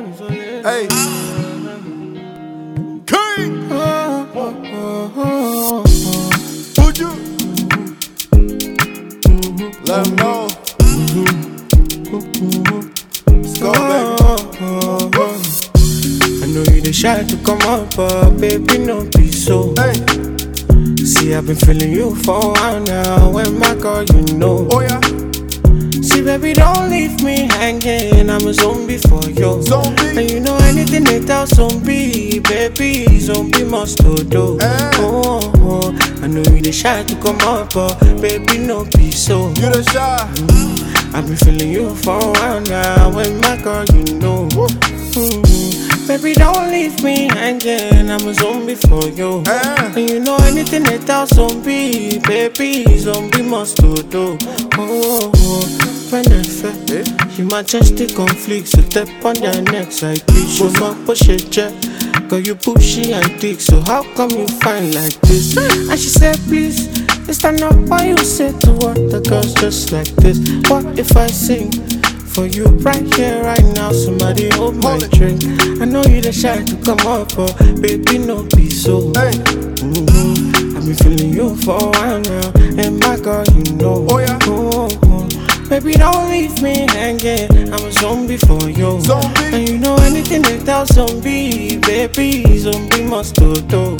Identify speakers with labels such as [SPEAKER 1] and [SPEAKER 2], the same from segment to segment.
[SPEAKER 1] Hey, King. Would you let him know? Let's go, baby.
[SPEAKER 2] I know you the shy to come up, but baby, no be so.
[SPEAKER 1] Hey,
[SPEAKER 2] See, I've been feeling you for a while now. When my girl, you know.
[SPEAKER 1] oh yeah,
[SPEAKER 2] See, baby, don't leave me hanging. I'm a zombie for you.
[SPEAKER 1] zombie.
[SPEAKER 2] And you know anything they tell zombie, baby, zombie must do.
[SPEAKER 1] Eh.
[SPEAKER 2] Oh, I know you the shy to come up, but baby, no be so.
[SPEAKER 1] You the shy.
[SPEAKER 2] I've been feeling you for a while now. When my girl, you know. Baby, don't leave me hanging. I'm a zombie for you.
[SPEAKER 1] Eh.
[SPEAKER 2] And you know anything they tell zombie, baby, zombie must do. When I fell, you majestic conflict, so step on their necks like this. You not push it, yeah. Girl, you pushy and thick, so how come you find like this? And she said, please, stand up while you say to what the girls just like this. What if I sing for you right here, right now? Somebody hold my drink. I know you the shy to come up, but baby, no be so.
[SPEAKER 1] Hey,
[SPEAKER 2] I've been feeling you for a while now, and my girl, you know.
[SPEAKER 1] oh yeah,
[SPEAKER 2] Baby, don't leave me hanging. I'm a zombie for you.
[SPEAKER 1] zombie.
[SPEAKER 2] And you know anything they tell zombie, baby, zombie must do.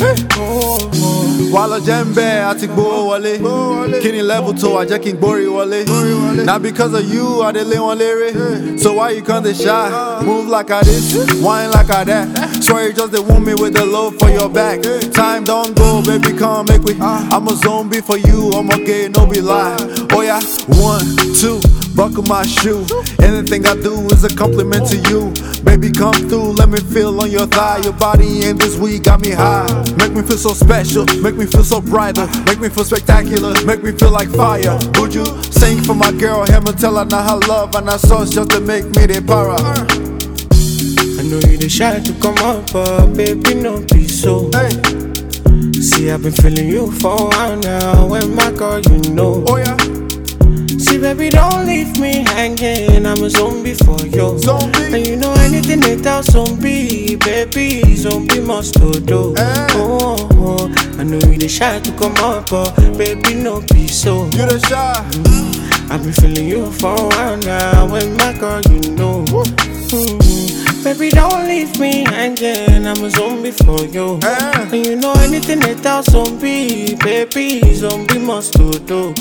[SPEAKER 1] Wala Jembe àti gbówó wọlé. Kíni level tó wà jẹ́ kí n gbórí wọlé. Now because of you, I dey lé wọn léré. So why you come dey shy? Move like I this, whine like I that. Swear you just dey want me with the love for your back. Time don't go, baby, come make we. I'm a zombie for you, I'm okay, no be lie. Oh yeah, 1, 2, buckle my shoe. Anything I do is a compliment to you. Baby, come through, let me feel on your thigh. Your body in this week got me high. Make me feel so special, make me feel so brighter, make me feel spectacular, make me feel like fire. Would you sing for my girl, him and tell her now her love and her sauce just to make me the para?
[SPEAKER 2] I know you the shy to come up, but baby, no be so.
[SPEAKER 1] Hey,
[SPEAKER 2] See, I've been feeling you for a while now, when my girl, you know.
[SPEAKER 1] oh yeah,
[SPEAKER 2] See, baby, don't leave me hanging. I'm a zombie for you.
[SPEAKER 1] zombie.
[SPEAKER 2] And you know anything they tell zombie, baby, zombie must do.
[SPEAKER 1] Eh.
[SPEAKER 2] I know you the shy to come up, but baby, no be so.
[SPEAKER 1] You the shy.
[SPEAKER 2] I've been feeling you for a while now, when my girl, you know. Baby, don't leave me hanging. I'm a zombie for you.
[SPEAKER 1] Eh.
[SPEAKER 2] And you know anything they tell zombie, baby, zombie must do.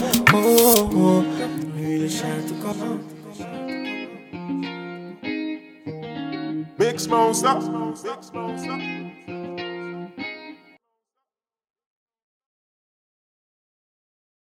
[SPEAKER 2] You the shy to come up.
[SPEAKER 3] Big Smoke, stop.